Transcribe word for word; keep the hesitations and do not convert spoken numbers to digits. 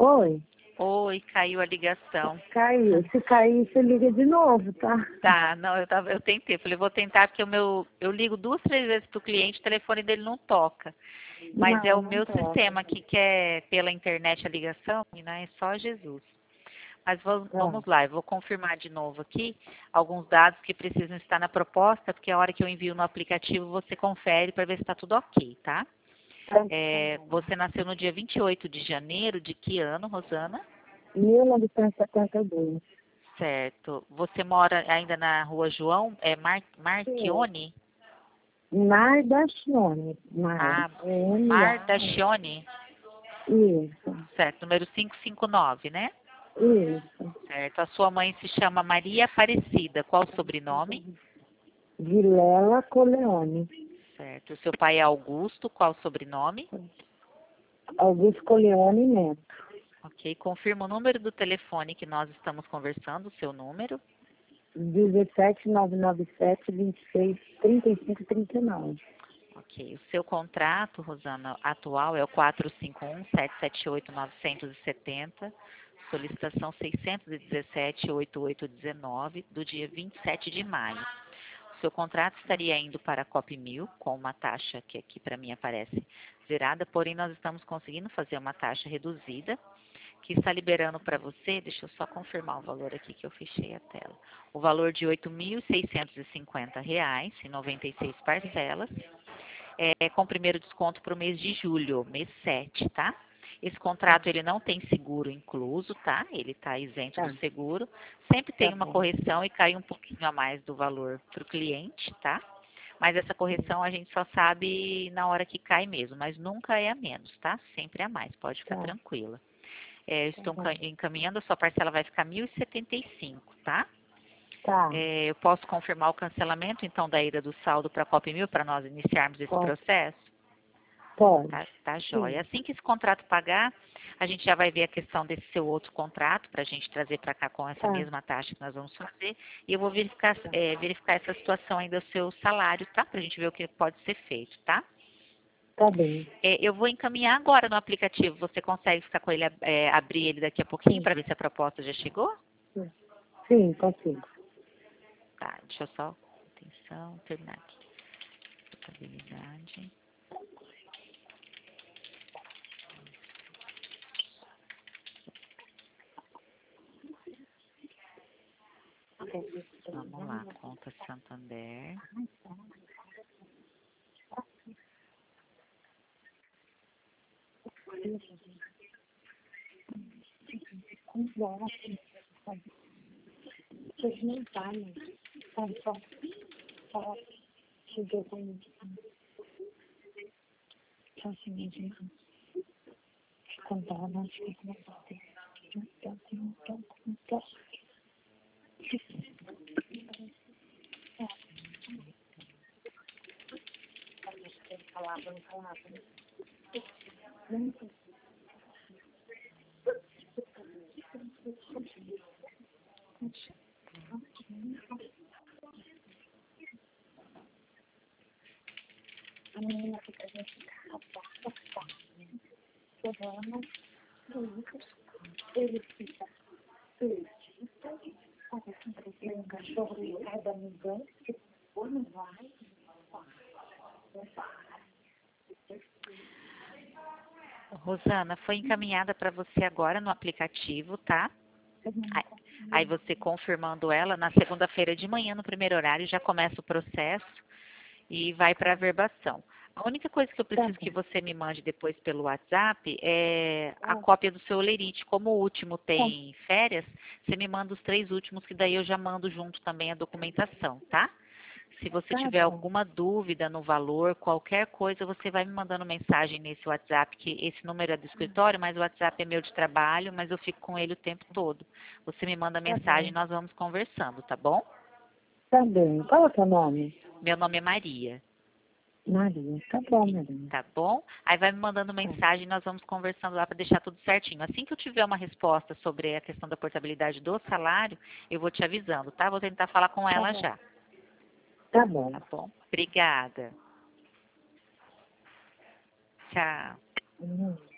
Oi, Oi, caiu a ligação. caiu. Se cair, você liga de novo, tá? Tá, não, eu, tava, eu tentei. Falei, vou tentar porque o meu, eu ligo duas, três vezes pro cliente, o telefone dele não toca. Mas é Não, o não meu toca. sistema aqui que é pela internet a ligação, e não é só Jesus. Mas vamos, Tá. vamos lá, eu vou confirmar de novo aqui alguns dados que precisam estar na proposta, porque a hora que eu envio no aplicativo você confere para ver se está tudo ok, tá? Tá. É, você nasceu no dia vinte e oito de janeiro de que ano, Rosana? mil novecentos e setenta e dois. Certo. Você mora ainda na rua João? É Mar Marchione? Mar da Chione. Mar. Ah, M Mar A. da Chione? Isso. Certo, número quinhentos e cinquenta e nove, né? Isso. Certo. A sua mãe se chama Maria Aparecida. Qual o sobrenome? Vilela Coleone. Certo. O seu pai é Augusto. Qual o sobrenome? Augusto Coleone Neto. Ok. Confirma o número do telefone que nós estamos conversando, o seu número. dezessete, nove nove sete, vinte e seis, trinta e cinco, trinta e nove. Ok. O seu contrato, Rosana, atual é o quatro cinco um, sete sete oito, nove sete zero. Solicitação seiscentos e dezessete, oitenta e oito dezenove, do dia vinte e sete de maio. O seu contrato estaria indo para a Cop Mil, com uma taxa que aqui para mim aparece zerada, porém nós estamos conseguindo fazer uma taxa reduzida, que está liberando para você, deixa eu só confirmar o valor aqui que eu fechei a tela, o valor de oito mil seiscentos e cinquenta reais, em noventa e seis parcelas, é, com primeiro desconto para o mês de julho, mês sete, tá? Esse contrato ele não tem seguro incluso, tá? Ele está isento Tá. do seguro. Sempre tem Tá uma bom. correção e cai um pouquinho a mais do valor para o cliente, tá? Mas essa correção a gente só sabe na hora que cai mesmo, mas nunca é a menos, tá? Sempre é a mais, pode ficar Tá. tranquila. É, estou Tá. encaminhando, a sua parcela vai ficar mil e setenta e cinco, tá? Tá. É, eu posso confirmar o cancelamento, então, da ida do saldo para a Cop Mil, para nós iniciarmos esse Pode. processo? Pode. Tá, tá Sim. jóia. Assim que esse contrato pagar, a gente já vai ver a questão desse seu outro contrato, para a gente trazer para cá com essa Tá. mesma taxa que nós vamos fazer. E eu vou verificar, é, verificar essa situação aí do seu salário, tá? Para a gente ver o que pode ser feito, tá? Tá bem. É, eu vou encaminhar agora no aplicativo. Você consegue ficar com ele, é, abrir ele daqui a pouquinho Sim. para ver se a proposta já chegou? Sim, consigo. Tá, deixa eu só, atenção, terminar aqui. Contabilidade. Vamos lá, conta Santander. Vocês não sabem. Sabe só. Só. Chegou com. Só o seguinte, né? Contar, não fica com você. Então, então, então. Palavra, palavra. A menina fica gente programa, ele fica feliz. Olha, sempre um cachorro e cada mudança, que ou não vai, não vai. Rosana, foi encaminhada para você agora no aplicativo, tá? Aí, aí você confirmando ela, na segunda-feira de manhã, no primeiro horário, já começa o processo e vai para a verbação. A única coisa que eu preciso que você me mande depois pelo WhatsApp é a cópia do seu Olerite. Como o último tem férias, você me manda os três últimos, que daí eu já mando junto também a documentação, tá? Se você Tá tiver bom. alguma dúvida no valor, qualquer coisa, você vai me mandando mensagem nesse WhatsApp, que esse número é do escritório, mas o WhatsApp é meu de trabalho, mas eu fico com ele o tempo todo. Você me manda mensagem e nós vamos conversando, tá bom? Tá bem. Qual é o seu nome? Meu nome é Maria. Maria. Tá bom, Maria. Tá bom? Aí vai me mandando mensagem e nós vamos conversando lá para deixar tudo certinho. Assim que eu tiver uma resposta sobre a questão da portabilidade do salário, eu vou te avisando, tá? Vou tentar falar com ela bom. já. Tá bom. Tá bom? Obrigada. Tchau. Uhum.